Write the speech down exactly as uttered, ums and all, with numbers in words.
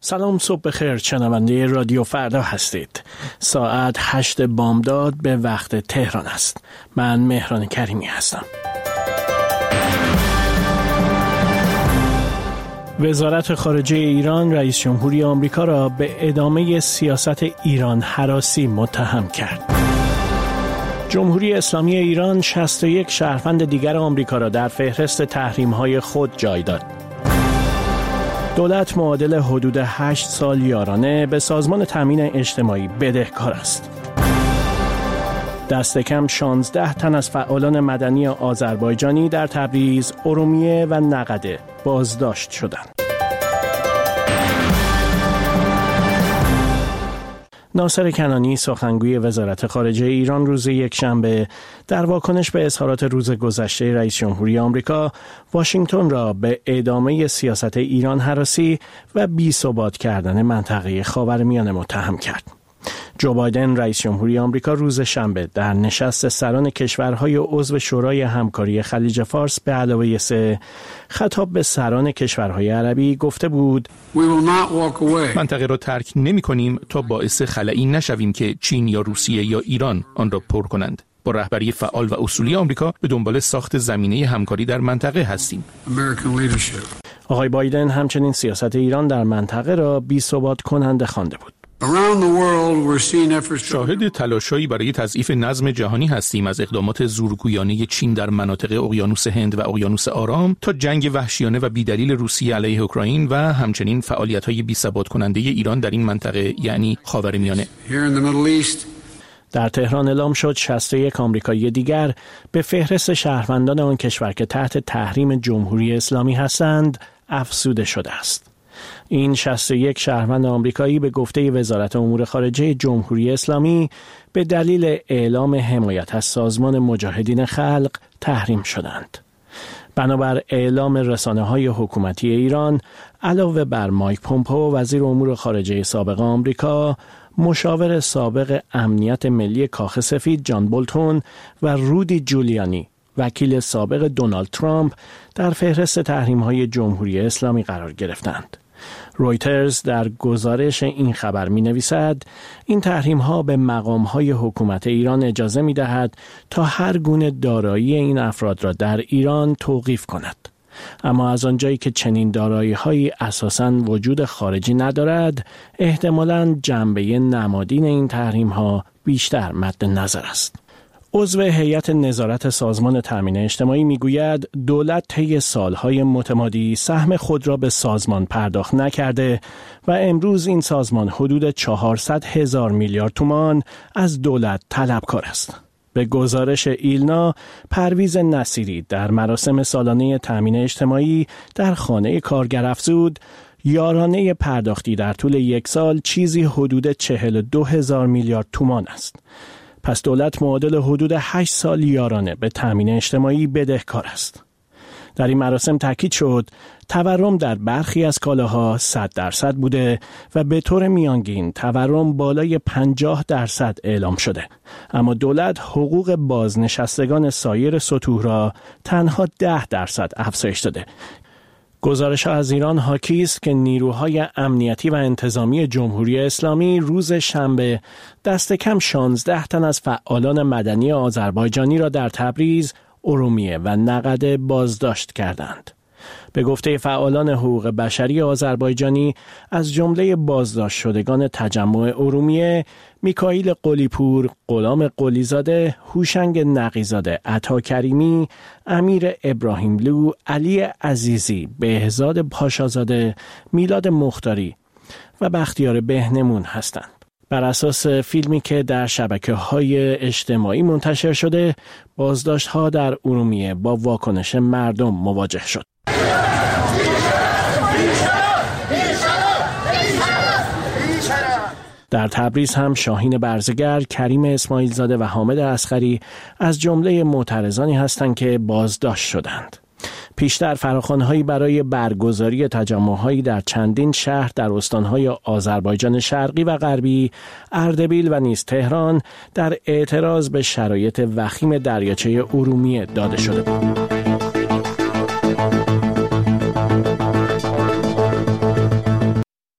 سلام، صبح بخیر. شنونده رادیو فردا هستید. ساعت هشت بامداد به وقت تهران است. من مهران کریمی هستم. وزارت خارجه ایران رئیس جمهوری آمریکا را به ادامه سیاست ایران هراسی متهم کرد. جمهوری اسلامی ایران شصت و یک شهروند دیگر آمریکا را در فهرست تحریم‌های خود جای داد. دولت معادل حدود هشت سال یارانه به سازمان تامین اجتماعی بدهکار است. دست کم شانزده تن از فعالان مدنی آذربایجانی در تبریز، ارومیه و نقده بازداشت شدند. ناصر کنانی سخنگوی وزارت خارجه ایران روز یکشنبه در واکنش به اظهارات روز گذشته رئیس جمهوری آمریکا واشنگتن را به ادامه سیاست ایران هراسی و بی‌ثبات کردن منطقه خاورمیانه متهم کرد. جو بایدن رئیس جمهوری آمریکا روز شنبه در نشست سران کشورهای عضو شورای همکاری خلیج فارس به علاوه سه خطاب به سران کشورهای عربی گفته بود: منطقه را ترک نمی کنیم تا باعث خلایی نشویم که چین یا روسیه یا ایران آن را پر کنند. با رهبری فعال و اصولی آمریکا به دنبال ساخت زمینه همکاری در منطقه هستیم. آقای بایدن همچنین سیاست ایران در منطقه را بی‌ثبات کننده خوانده بود. شاهد تلاش‌هایی برای تضعیف نظم جهانی هستیم، از اقدامات زورگویانه چین در مناطق اقیانوس هند و اقیانوس آرام تا جنگ وحشیانه و بیدلیل روسیه علیه اوکراین و همچنین فعالیت‌های بی‌ثبات کننده ایران در این منطقه یعنی خاورمیانه. در تهران اعلام شد شصت و یک آمریکایی دیگر به فهرست شهروندان آن کشور که تحت تحریم جمهوری اسلامی هستند افزوده شده است. این شصت و یک شهروند آمریکایی به گفته وزارت امور خارجه جمهوری اسلامی به دلیل اعلام حمایت از سازمان مجاهدین خلق تحریم شدند. بنابر اعلام رسانه‌های حکومتی ایران، علاوه بر مایک پومپئو وزیر امور خارجه سابق آمریکا، مشاور سابق امنیت ملی کاخ سفید جان بولتون و رودی جولیانی وکیل سابق دونالد ترامپ در فهرست تحریم‌های جمهوری اسلامی قرار گرفتند. رویترز در گزارش این خبر می نویسد این تحریم ها به مقام های حکومت ایران اجازه می دهد تا هر گونه دارایی این افراد را در ایران توقیف کند. اما از آنجایی که چنین دارایی هایی اساساً وجود خارجی ندارد، احتمالاً جنبه نمادین این تحریم ها بیشتر مد نظر است. عضو هیئت نظارت سازمان تامین اجتماعی میگوید دولت طی سالهای متمادی سهم خود را به سازمان پرداخت نکرده و امروز این سازمان حدود چهارصد هزار میلیارد تومان از دولت طلبکار است. به گزارش ایلنا، پرویز نصیری در مراسم سالانه تامین اجتماعی در خانه کارگر افزود یارانه پرداختی در طول یک سال چیزی حدود چهل و دو هزار میلیارد تومان است. پس دولت معادل حدود هشت سال یارانه به تامین اجتماعی بدهکار است. در این مراسم تاکید شد تورم در برخی از کالاها صد درصد بوده و به طور میانگین تورم بالای پنجاه درصد اعلام شده، اما دولت حقوق بازنشستگان سایر سطوح را تنها ده درصد افزایش داده. گزارش از ایران حاکی است که نیروهای امنیتی و انتظامی جمهوری اسلامی روز شنبه دست کم شانزده تن از فعالان مدنی آذربایجانی را در تبریز، ارومیه و نقده بازداشت کردند. به گفته فعالان حقوق بشری آذربایجانی، از جمله بازداشت شدگان تجمع ارومیه، میکائیل قلی‌پور، غلام قلی‌زاده، هوشنگ نقی‌زاده، عطا کریمی، امیر ابراهیملو، علی عزیزی، بهزاد پاشازاده، میلاد مختاری و بختیار بهنمون هستند. بر اساس فیلمی که در شبکه‌های اجتماعی منتشر شده، بازداشت‌ها در ارومیه با واکنش مردم مواجه شد. در تبریز هم شاهین برزگر، کریم اسماعیل زاده و حامد اصغری از جمله معترضانی هستند که بازداشت شدند. پیشتر فراخوان‌هایی برای برگزاری تجمع‌هایی در چندین شهر در استان‌های آذربایجان شرقی و غربی، اردبیل و نیز تهران در اعتراض به شرایط وخیم دریاچه ارومیه داده شده بود.